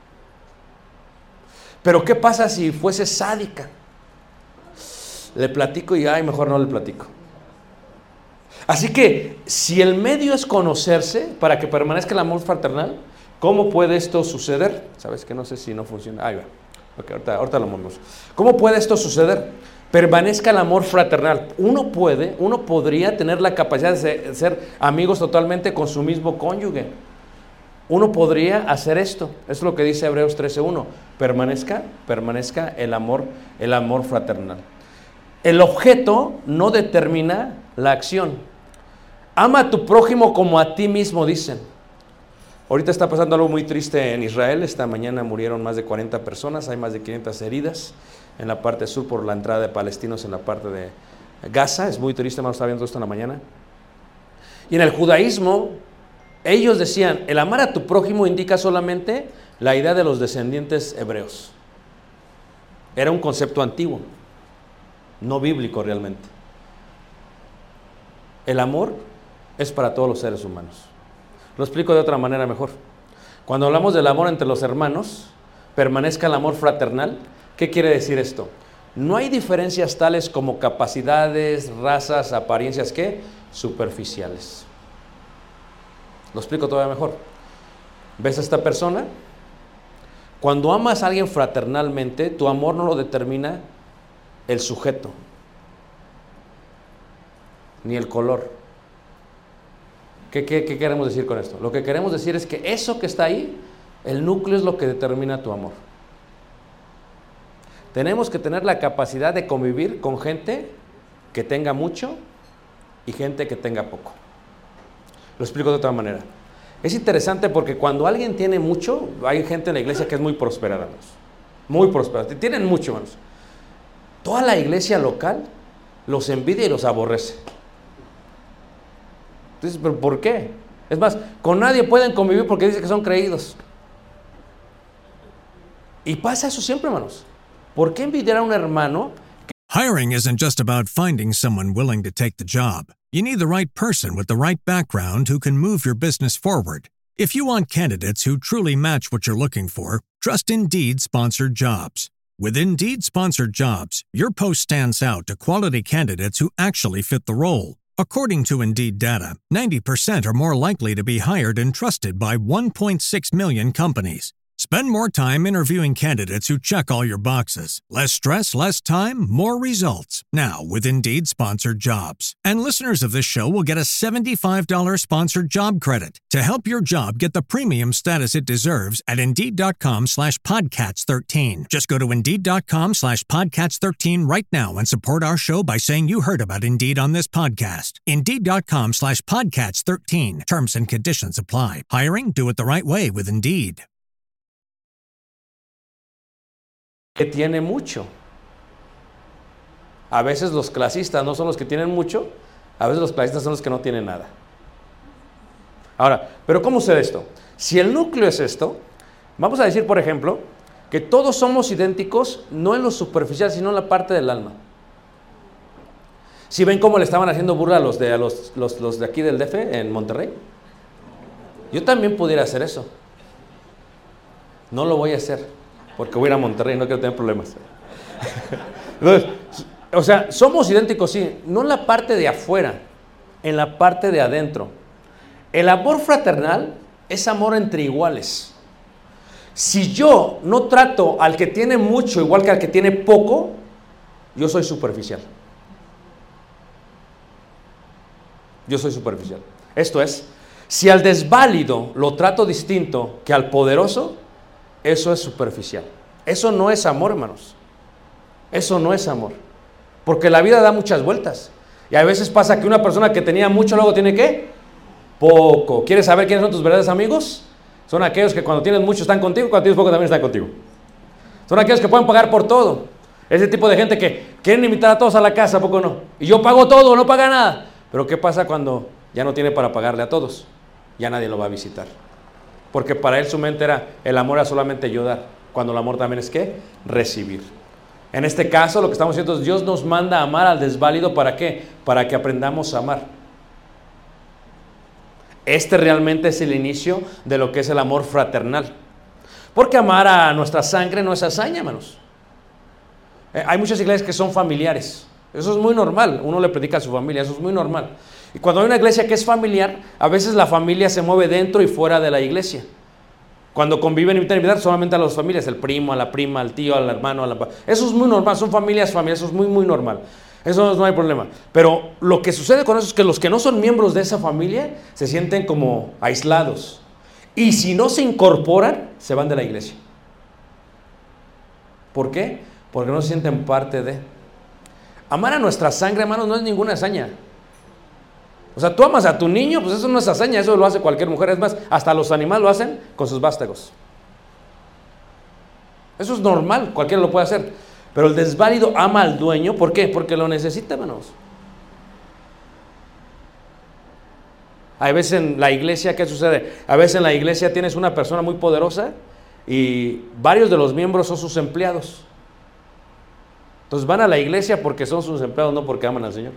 Pero ¿qué pasa si fuese sádica? Le platico y, ay, mejor no le platico. Así que, si el medio es conocerse para que permanezca el amor fraternal, ¿cómo puede esto suceder? Sabes que no sé si no funciona. Ahí va. Ok, ahorita, ahorita lo movemos. ¿Cómo puede esto suceder? permanezca el amor fraternal. Uno puede, uno podría tener la capacidad de ser, de ser amigos totalmente con su mismo cónyuge. Uno podría hacer esto. Eso es lo que dice Hebreos trece uno. Permanezca, permanezca el amor, el amor fraternal. El objeto no determina la acción. Ama a tu prójimo como a ti mismo, dicen. Ahorita está pasando algo muy triste en Israel. Esta mañana murieron más de cuarenta personas, hay más de quinientas heridas en la parte sur por la entrada de palestinos en la parte de Gaza. Es muy triste, hermano, estaba viendo esto en la mañana. Y en el judaísmo, ellos decían, el amar a tu prójimo indica solamente la idea de los descendientes hebreos. Era un concepto antiguo, no bíblico realmente. El amor es para todos los seres humanos. Lo explico de otra manera mejor. Cuando hablamos del amor entre los hermanos, permanezca el amor fraternal. ¿Qué quiere decir esto? No hay diferencias tales como capacidades, razas, apariencias, ¿qué? Superficiales. Lo explico todavía mejor. ¿Ves a esta persona? Cuando amas a alguien fraternalmente, tu amor no lo determina el sujeto, ni el color. ¿Qué, qué, qué queremos decir con esto? Lo que queremos decir es que eso que está ahí, el núcleo es lo que determina tu amor. Tenemos que tener la capacidad de convivir con gente que tenga mucho y gente que tenga poco. Lo explico de otra manera. Es interesante porque cuando alguien tiene mucho, hay gente en la iglesia que es muy próspera, hermanos. Muy próspera. Tienen mucho, hermanos. Toda la iglesia local los envidia y los aborrece. Entonces, ¿pero por qué? Es más, con nadie pueden convivir porque dicen que son creídos. Y pasa eso siempre, hermanos. ¿Por qué envidiar a un hermano? Hiring isn't just about finding someone willing to take the job. You need the right person with the right background who can move your business forward. If you want candidates who truly match what you're looking for, trust Indeed Sponsored Jobs. With Indeed Sponsored Jobs, your post stands out to quality candidates who actually fit the role. According to Indeed data, ninety percent are more likely to be hired and trusted by one point six million companies. Spend more time interviewing candidates who check all your boxes. Less stress, less time, more results. Now with Indeed Sponsored Jobs. And listeners of this show will get a seventy-five dollars sponsored job credit to help your job get the premium status it deserves at Indeed.com slash Podcats 13. Just go to Indeed.com slash Podcats 13 right now and support our show by saying you heard about Indeed on this podcast. Indeed.com slash Podcats 13. Terms and conditions apply. Hiring? Do it the right way with Indeed. Que tiene mucho. A veces los clasistas no son los que tienen mucho, a veces los clasistas son los que no tienen nada. Ahora, ¿pero cómo se ve esto? Si el núcleo es esto, vamos a decir, por ejemplo, que todos somos idénticos, no en lo superficial, sino en la parte del alma. ¿Sí ven cómo le estaban haciendo burla a los de, a los, los, los de aquí del D F en Monterrey? Yo también pudiera hacer eso. No lo voy a hacer. Porque voy a ir a Monterrey, no quiero tener problemas. Entonces, o sea, somos idénticos, sí, no en la parte de afuera, en la parte de adentro. El amor fraternal es amor entre iguales. Si yo no trato al que tiene mucho igual que al que tiene poco, yo soy superficial. Yo soy superficial. Esto es, si al desválido lo trato distinto que al poderoso, eso es superficial. Eso no es amor, hermanos. Eso no es amor. Porque la vida da muchas vueltas. Y a veces pasa que una persona que tenía mucho luego tiene ¿qué? Poco. ¿Quieres saber quiénes son tus verdaderos amigos? Son aquellos que cuando tienes mucho están contigo, cuando tienes poco también están contigo. Son aquellos que pueden pagar por todo. Ese tipo de gente que quieren invitar a todos a la casa, ¿a poco no? Y yo pago todo, no paga nada. Pero ¿qué pasa cuando ya no tiene para pagarle a todos? Ya nadie lo va a visitar. Porque para él su mente era, el amor era solamente yo dar, cuando el amor también es ¿qué? Recibir. En este caso lo que estamos haciendo es Dios nos manda a amar al desválido, ¿para qué? Para que aprendamos a amar. Este realmente es el inicio de lo que es el amor fraternal. Porque amar a nuestra sangre no es hazaña, hermanos. Eh, hay muchas iglesias que son familiares. Eso es muy normal, uno le predica a su familia, eso es muy normal. Y cuando hay una iglesia que es familiar, a veces la familia se mueve dentro y fuera de la iglesia. Cuando conviven, invitan a invitar solamente a las familias, el primo, a la prima, al tío, al hermano, a la... Eso es muy normal, son familias, familias, eso es muy, muy normal. Eso no, no hay problema. Pero lo que sucede con eso es que los que no son miembros de esa familia se sienten como aislados. Y si no se incorporan, se van de la iglesia. ¿Por qué? Porque no se sienten parte de... Amar a nuestra sangre, hermanos, no es ninguna hazaña. O sea, tú amas a tu niño, pues eso no es hazaña, eso lo hace cualquier mujer. Es más, hasta los animales lo hacen con sus vástagos. Eso es normal, cualquiera lo puede hacer. Pero el desválido ama al dueño, ¿por qué? Porque lo necesita, hermanos. Hay veces en la iglesia, ¿qué sucede? A veces en la iglesia tienes una persona muy poderosa y varios de los miembros son sus empleados. Entonces van a la iglesia porque son sus empleados, no porque aman al Señor.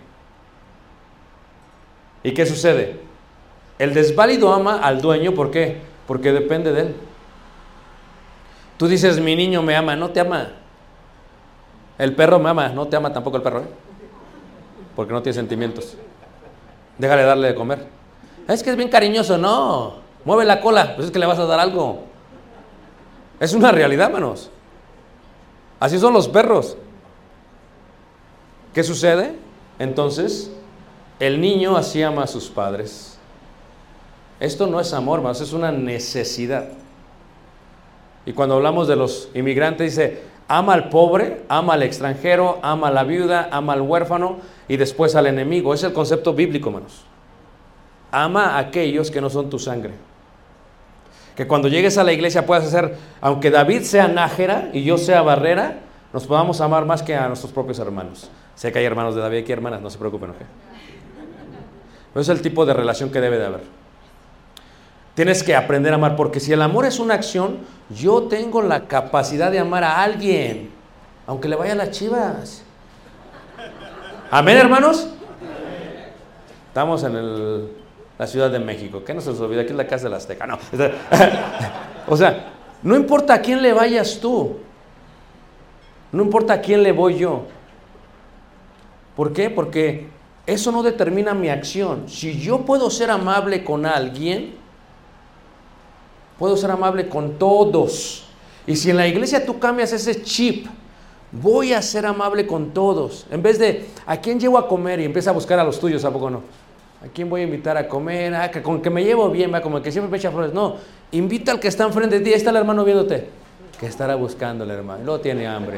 ¿Y qué sucede? El desválido ama al dueño, ¿por qué? Porque depende de él. Tú dices, mi niño me ama, no te ama. El perro me ama, no te ama tampoco el perro, ¿eh? Porque no tiene sentimientos. Déjale darle de comer. Es que es bien cariñoso, no. Mueve la cola, pues es que le vas a dar algo. Es una realidad, hermanos. Así son los perros. ¿Qué sucede? Entonces, el niño así ama a sus padres. Esto no es amor, hermanos, es una necesidad. Y cuando hablamos de los inmigrantes, dice, ama al pobre, ama al extranjero, ama a la viuda, ama al huérfano y después al enemigo. Es el concepto bíblico, hermanos. Ama a aquellos que no son tu sangre. Que cuando llegues a la iglesia puedas hacer, aunque David sea Nájera y yo sea Barrera, nos podamos amar más que a nuestros propios hermanos. Sé que hay hermanos de David aquí, hermanas, no se preocupen, ¿ok? Pero es el tipo de relación que debe de haber. Tienes que aprender a amar, porque si el amor es una acción, yo tengo la capacidad de amar a alguien, aunque le vaya a las Chivas. ¿Amén, hermanos? Estamos en el, la Ciudad de México. ¿Qué no se nos olvida? Aquí es la casa de la Azteca. No. O sea, no importa a quién le vayas tú. No importa a quién le voy yo. ¿Por qué? Porque eso no determina mi acción. Si yo puedo ser amable con alguien, puedo ser amable con todos. Y si en la iglesia tú cambias ese chip, voy a ser amable con todos. En vez de, ¿a quién llevo a comer? Y empieza a buscar a los tuyos, ¿a poco no? ¿A quién voy a invitar a comer? Ah, que con que me llevo bien, ¿va? Como que siempre me echa flores. No, invita al que está enfrente de ti. Ahí está el hermano viéndote. Que estará buscando el hermano. No tiene hambre.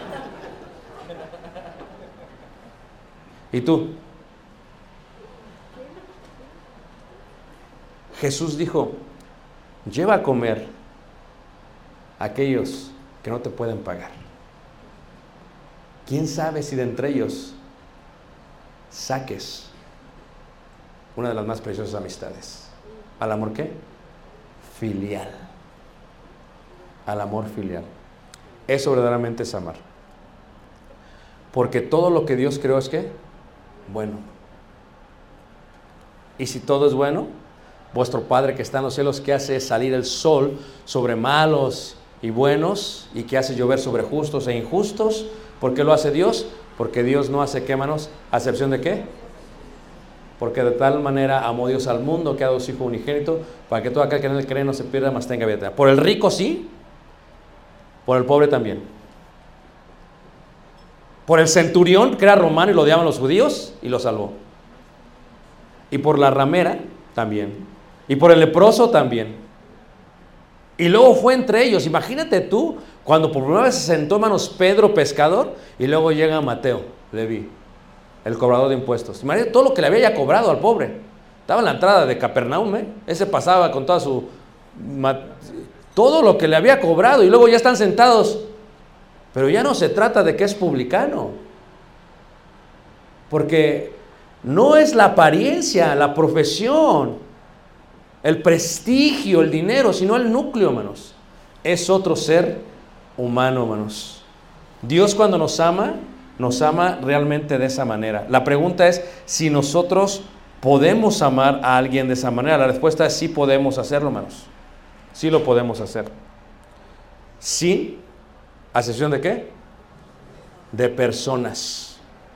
¿Y tú? Jesús dijo, lleva a comer a aquellos que no te pueden pagar. ¿Quién sabe si de entre ellos saques una de las más preciosas amistades? ¿Al amor qué? Filial. Al amor filial. Eso verdaderamente es amar. Porque todo lo que Dios creó es ¿qué? Bueno. Y si todo es bueno, vuestro Padre que está en los cielos, que hace salir el sol sobre malos y buenos, y que hace llover sobre justos e injustos. ¿Por qué lo hace Dios? Porque Dios no hace, ¿qué, hermanos? ¿Acepción de qué? Porque de tal manera amó Dios al mundo que ha dado su Hijo unigénito, para que todo aquel que en él cree no se pierda, mas tenga vida eterna. Por el rico sí, por el pobre también. Por el centurión, que era romano y lo odiaban los judíos, y lo salvó. Y por la ramera también. Y por el leproso también. Y luego fue entre ellos. Imagínate tú, cuando por primera vez se sentó, hermanos, Pedro, pescador, y luego llega Mateo, Leví, el cobrador de impuestos. Imagínate todo lo que le había ya cobrado al pobre. Estaba en la entrada de Capernaum, ¿eh? Ese pasaba con toda su... todo lo que le había cobrado, y luego ya están sentados. Pero ya no se trata de que es publicano. Porque no es la apariencia, la profesión, el prestigio, el dinero, sino el núcleo, hermanos. Es otro ser humano, hermanos. Dios cuando nos ama, nos ama realmente de esa manera. La pregunta es si nosotros podemos amar a alguien de esa manera. La respuesta es sí podemos hacerlo, hermanos. Sí lo podemos hacer. Sin acepción de qué? De personas.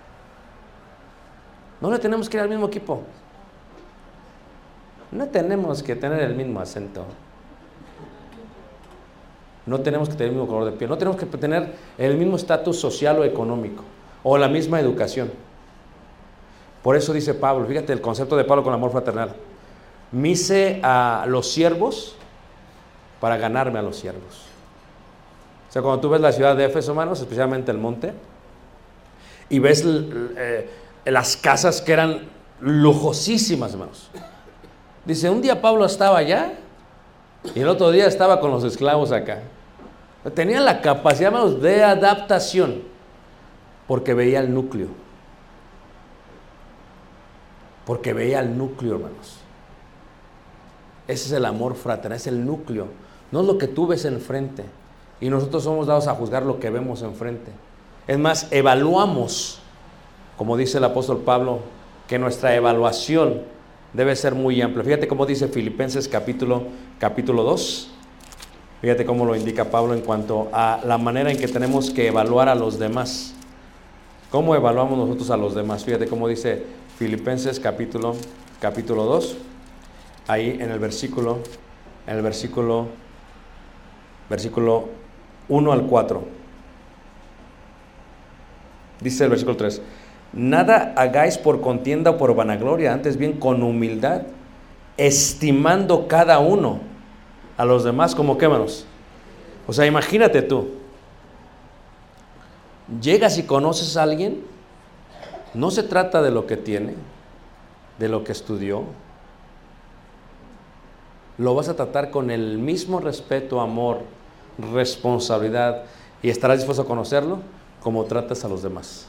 No le tenemos que ir al mismo equipo. No tenemos que tener el mismo acento. no tenemos que tener el mismo color de piel, no tenemos que tener el mismo estatus social o económico, o la misma educación. Por eso dice Pablo, fíjate el concepto de Pablo con amor fraternal: me hice a los siervos para ganarme a los siervos. O sea, cuando tú ves la ciudad de Éfeso, hermanos, especialmente el monte, y ves eh, las casas que eran lujosísimas, hermanos. Dice, un día Pablo estaba allá y el otro día estaba con los esclavos acá. Tenía la capacidad, hermanos, de adaptación, porque veía el núcleo. Porque veía el núcleo, hermanos. Ese es el amor fraternal, es el núcleo. No es lo que tú ves enfrente. Y nosotros somos dados a juzgar lo que vemos enfrente. Es más, evaluamos, como dice el apóstol Pablo, que nuestra evaluación debe ser muy amplia. Fíjate cómo dice Filipenses capítulo, capítulo dos. Fíjate cómo lo indica Pablo en cuanto a la manera en que tenemos que evaluar a los demás. ¿Cómo evaluamos nosotros a los demás? Fíjate cómo dice Filipenses capítulo, capítulo dos. Ahí en el versículo, en el versículo, versículo uno al cuatro. Dice el versículo tres. Nada hagáis por contienda o por vanagloria, antes bien con humildad, estimando cada uno a los demás como qué, hermanos. O sea, imagínate tú, llegas y conoces a alguien, no se trata de lo que tiene, de lo que estudió, lo vas a tratar con el mismo respeto, amor, responsabilidad, y estarás dispuesto a conocerlo como tratas a los demás.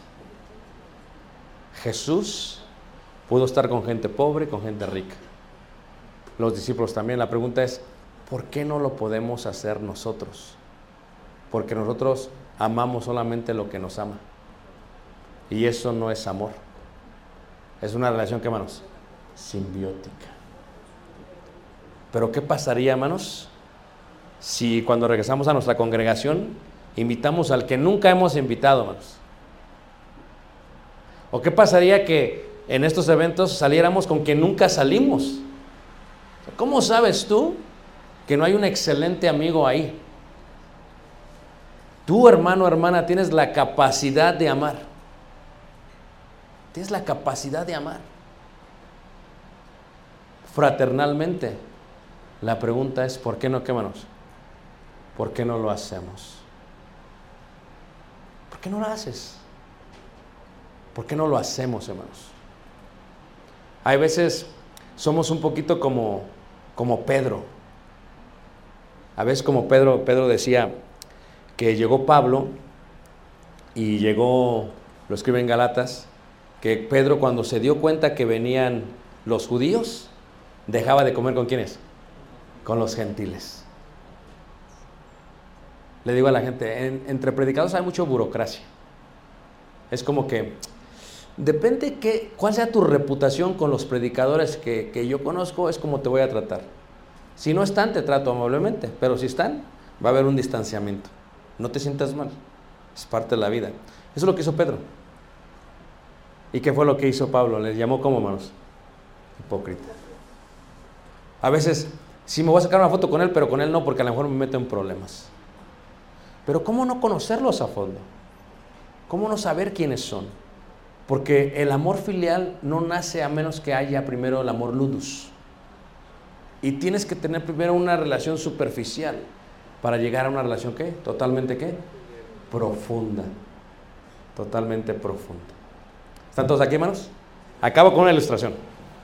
Jesús pudo estar con gente pobre, con gente rica. Los discípulos también. La pregunta es, ¿por qué no lo podemos hacer nosotros? Porque nosotros amamos solamente lo que nos ama. Y eso no es amor. Es una relación, ¿qué, hermanos? Simbiótica. Pero ¿qué pasaría, hermanos, si cuando regresamos a nuestra congregación invitamos al que nunca hemos invitado, hermanos? ¿O qué pasaría que en estos eventos saliéramos con quien nunca salimos? ¿Cómo sabes tú que no hay un excelente amigo ahí? Tú, hermano, hermana, tienes la capacidad de amar. Tienes la capacidad de amar. Fraternalmente. La pregunta es, ¿por qué no, qué, hermanos? ¿Por qué no lo hacemos? ¿Por qué no lo haces? ¿Por qué no lo hacemos, hermanos? Hay veces somos un poquito como, como Pedro. A veces como Pedro, Pedro decía que llegó Pablo y llegó, lo escribe en Galatas, que Pedro cuando se dio cuenta que venían los judíos, dejaba de comer ¿con quiénes? Con los gentiles. Le digo a la gente, en, entre predicados hay mucha burocracia. Es como que depende que, cuál sea tu reputación con los predicadores que, que yo conozco, es como te voy a tratar. Si no están, te trato amablemente, pero si están, va a haber un distanciamiento. No te sientas mal, es parte de la vida. Eso es lo que hizo Pedro. ¿Y qué fue lo que hizo Pablo? Les llamó como, hermanos, hipócrita. A veces, sí me voy a sacar una foto con él, pero con él no, porque a lo mejor me meto en problemas. Pero ¿cómo no conocerlos a fondo? ¿Cómo no saber quiénes son? Porque el amor filial no nace a menos que haya primero el amor ludus. Y tienes que tener primero una relación superficial para llegar a una relación, ¿qué? Totalmente, ¿qué? Profunda. Totalmente profunda. ¿Están todos aquí, hermanos? Acabo con una ilustración.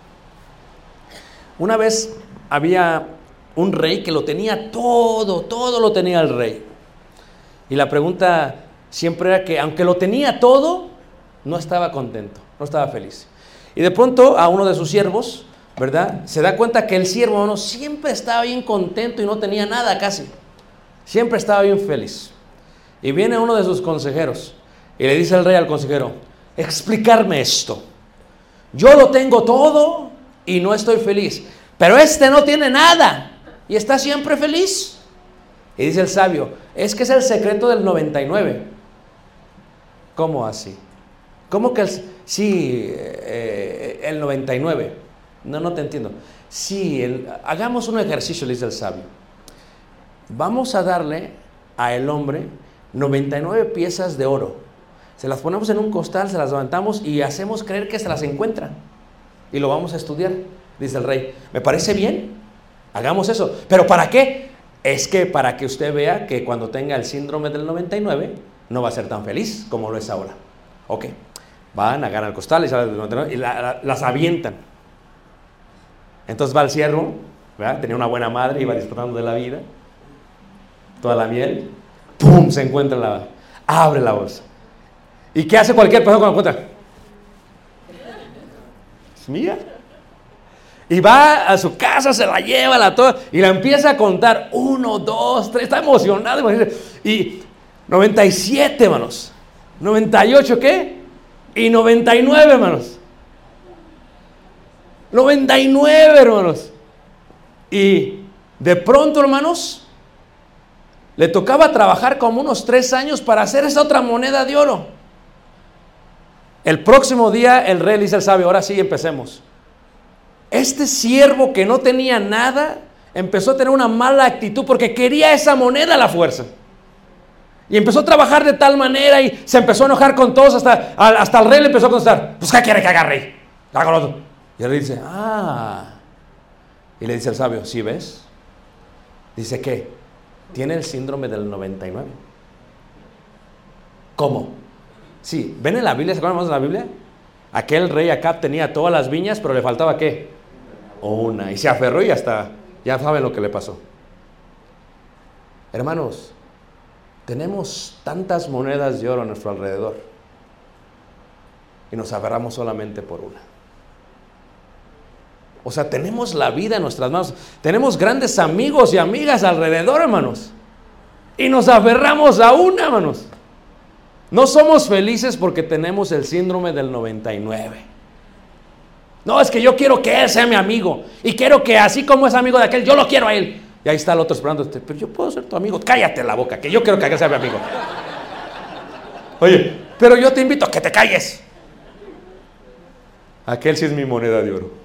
Una vez había un rey que lo tenía todo, todo lo tenía el rey. Y la pregunta siempre era que, aunque lo tenía todo, no estaba contento, no estaba feliz. Y de pronto a uno de sus siervos, ¿verdad? Se da cuenta que el siervo no, siempre estaba bien contento y no tenía nada casi. Siempre estaba bien feliz. Y viene uno de sus consejeros y le dice al rey al consejero, explicarme esto. Yo lo tengo todo y no estoy feliz, pero este no tiene nada y está siempre feliz. Y dice el sabio, es que es el secreto del noventa y nueve. ¿Cómo así? ¿Cómo que el, sí, eh, el noventa y nueve? No, no te entiendo. Sí, el, hagamos un ejercicio, le dice el sabio. Vamos a darle a el hombre noventa y nueve piezas de oro. Se las ponemos en un costal, se las levantamos y hacemos creer que se las encuentran. Y lo vamos a estudiar, dice el rey. ¿Me parece bien? Hagamos eso. ¿Pero para qué? Es que para que usted vea que cuando tenga el síndrome del noventa y nueve, no va a ser tan feliz como lo es ahora. Ok. Van, agarran el costal y, salen noventa y nueve y la, la, las avientan. Entonces va al ciervo, ¿verdad? Tenía una buena madre, iba disfrutando de la vida. Toda la miel. ¡Pum! Se encuentra la... Abre la bolsa. ¿Y qué hace cualquier persona cuando encuentra? Es mía. Y va a su casa, se la lleva, la toda, y la empieza a contar. Uno, dos, tres, está emocionado. Y noventa y siete, hermanos. noventa y ocho, ¿qué? Y noventa y nueve, hermanos. noventa y nueve, hermanos. Y de pronto, hermanos, le tocaba trabajar como unos tres años para hacer esa otra moneda de oro. El próximo día el rey le dice al sabio, ahora sí empecemos. Este siervo que no tenía nada empezó a tener una mala actitud porque quería esa moneda a la fuerza. Y empezó a trabajar de tal manera y se empezó a enojar con todos, hasta, hasta el rey le empezó a contestar, pues ¿qué quiere que haga, rey? Hágalo. Y el rey dice, ah. Y le dice al sabio, ¿sí ves? Dice, ¿qué? Tiene el síndrome del noventa y nueve. ¿Cómo? Sí, ¿ven en la Biblia? ¿Se acuerdan de la Biblia? Aquel rey Acab tenía todas las viñas, pero le faltaba ¿qué? Una. Y se aferró y hasta, ya saben lo que le pasó. Hermanos, tenemos tantas monedas de oro a nuestro alrededor y nos aferramos solamente por una. O sea, tenemos la vida en nuestras manos. Tenemos grandes amigos y amigas alrededor, hermanos, y nos aferramos a una, hermanos. No somos felices porque tenemos el síndrome del noventa y nueve. No, es que yo quiero que él sea mi amigo y quiero que así como es amigo de aquel, yo lo quiero a él. Y ahí está el otro esperando, pero yo puedo ser tu amigo. Cállate la boca, que yo quiero que aquel sea mi amigo. Oye, pero yo te invito a que te calles. Aquel sí es mi moneda de oro.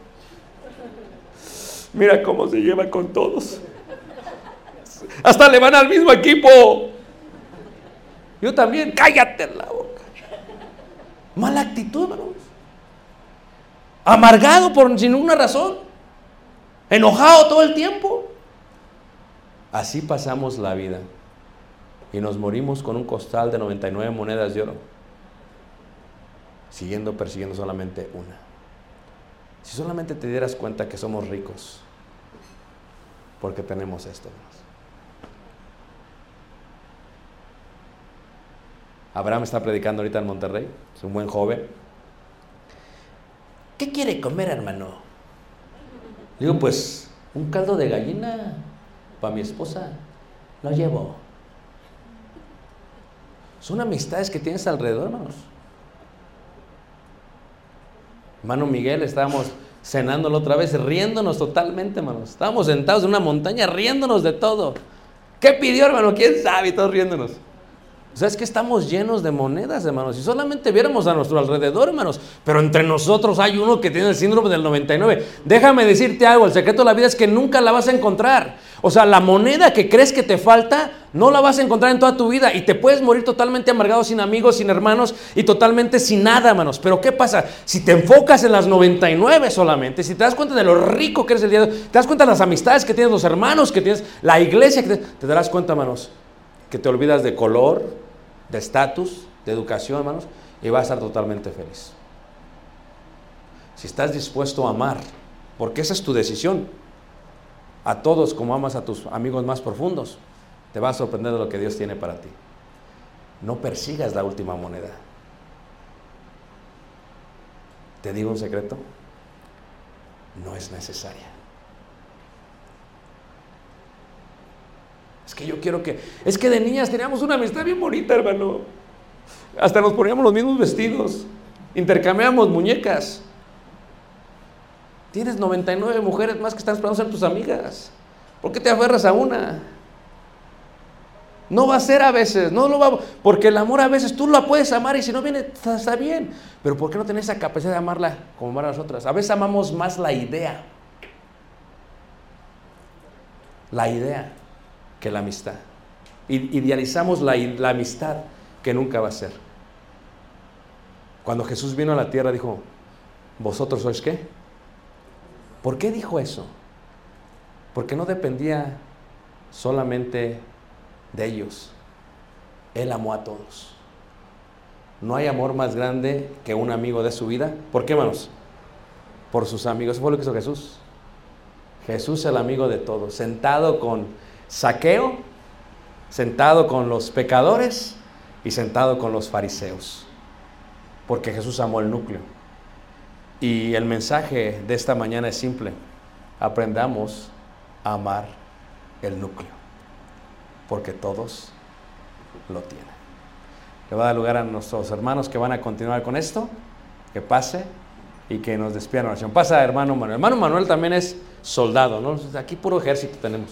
Mira cómo se lleva con todos. Hasta le van al mismo equipo. Yo también, cállate la boca. Mala actitud, hermanos. Amargado por sin ninguna razón. Enojado todo el tiempo. Así pasamos la vida. Y nos morimos con un costal de noventa y nueve monedas de oro. Siguiendo, persiguiendo solamente una. Si solamente te dieras cuenta que somos ricos. Porque tenemos esto, hermanos. Abraham está predicando ahorita en Monterrey, es un buen joven. ¿Qué quiere comer, hermano? Digo, pues, un caldo de gallina para mi esposa. Lo llevo. Son amistades que tienes alrededor, hermanos. Hermano Miguel, estábamos cenándolo otra vez, riéndonos totalmente, hermanos. Estábamos sentados en una montaña, riéndonos de todo. ¿Qué pidió, hermano? ¿Quién sabe? Y todos riéndonos. O sea, es que estamos llenos de monedas, hermanos. Si solamente viéramos a nuestro alrededor, hermanos. Pero entre nosotros hay uno que tiene el síndrome del noventa y nueve. Déjame decirte algo, el secreto de la vida es que nunca la vas a encontrar. O sea, la moneda que crees que te falta, no la vas a encontrar en toda tu vida. Y te puedes morir totalmente amargado, sin amigos, sin hermanos y totalmente sin nada, hermanos. Pero ¿qué pasa? Si te enfocas en las noventa y nueve solamente, si te das cuenta de lo rico que eres el día de hoy, te das cuenta de las amistades que tienes, los hermanos que tienes, la iglesia que tienes, te darás cuenta, hermanos, que te olvidas de color, de estatus, de educación, hermanos, y vas a estar totalmente feliz. Si estás dispuesto a amar, porque esa es tu decisión, a todos como amas a tus amigos más profundos, te vas a sorprender de lo que Dios tiene para ti. No persigas la última moneda. Te digo un secreto, no es necesaria. Es que yo quiero que... Es que de niñas teníamos una amistad bien bonita, hermano. Hasta nos poníamos los mismos vestidos. Intercambiábamos muñecas. Tienes noventa y nueve mujeres más que están esperando ser tus amigas. ¿Por qué te aferras a una? No va a ser a veces, no lo va, porque el amor a veces tú la puedes amar y si no viene, está, está bien. Pero ¿por qué no tenés esa capacidad de amarla como amar a las otras? A veces amamos más la idea. La idea que la amistad. I- Idealizamos la, la amistad que nunca va a ser. Cuando Jesús vino a la tierra dijo, ¿vosotros sois qué? ¿Por qué dijo eso? Porque no dependía solamente de ellos. Él amó a todos. No hay amor más grande que un amigo de su vida. ¿Por qué, hermanos? Por sus amigos. Eso fue lo que hizo Jesús. Jesús es el amigo de todos. Sentado con Zaqueo, sentado con los pecadores y sentado con los fariseos. Porque Jesús amó el núcleo. Y el mensaje de esta mañana es simple. Aprendamos a amar el núcleo. Porque todos lo tienen. Le va a dar lugar a nuestros hermanos que van a continuar con esto. Que pase y que nos despidan en oración. Pasa, hermano Manuel. Hermano Manuel también es soldado, ¿no? Aquí puro ejército tenemos.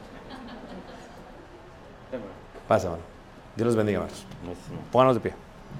Pasa, hermano. Dios los bendiga, hermanos. Pónganos de pie.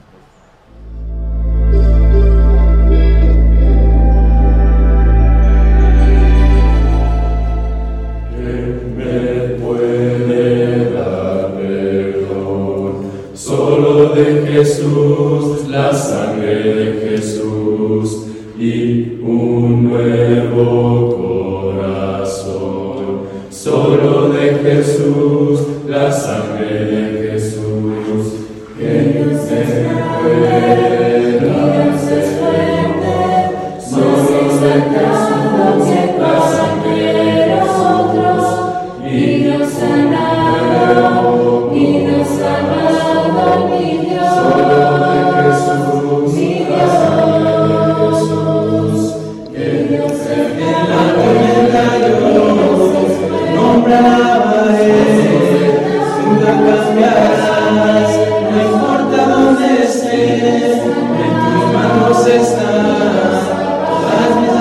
De Jesús, la sangre de Jesús y un nuevo corazón. Solo de Jesús, la sangre de Jesús. Que Dios es grande, Dios es fuerte, solo de Jesús, la sangre de nosotros. Y Dios sanado, y Dios sanado, mi Dios. Solo de Jesús, mi Dios, que Dios es en la tormenta yo nombraba a Él, nunca cambiarás, no importa dónde estés, en tus manos están todas mis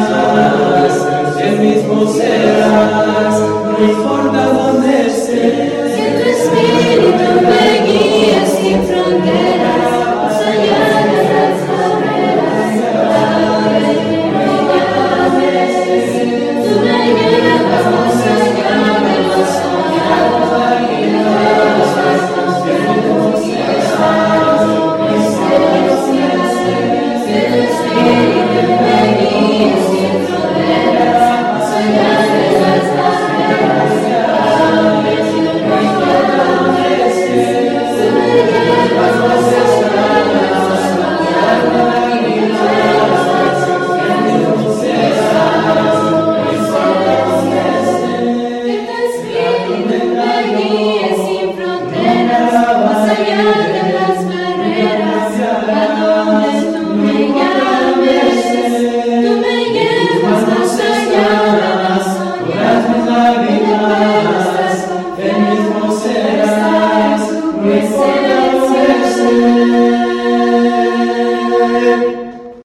lágrimas, el mismo serás, no importa dónde estés.